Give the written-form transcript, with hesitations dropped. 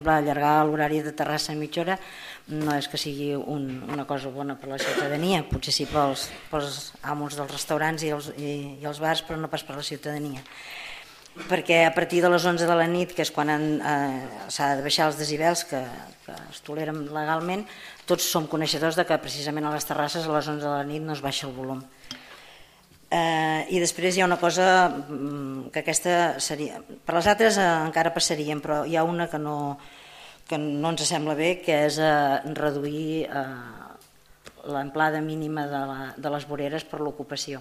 Allargar l'horari de terrassa a mitja hora no és que sigui una cosa bona per a la ciutadania, potser sí pels amos dels restaurants i els bars, però no pas per a la ciutadania. Perquè a partir de les 11 de la nit, que és quan s'ha de baixar els decibels que es toleren legalment, tots som coneixedors de que precisament a les terrasses a les 11 de la nit no es baixa el volum. I després hi ha una cosa que aquesta seria, per les altres encara passarien, però hi ha una que no ens sembla bé, que és reduir l'amplada mínima de les voreres per l'ocupació.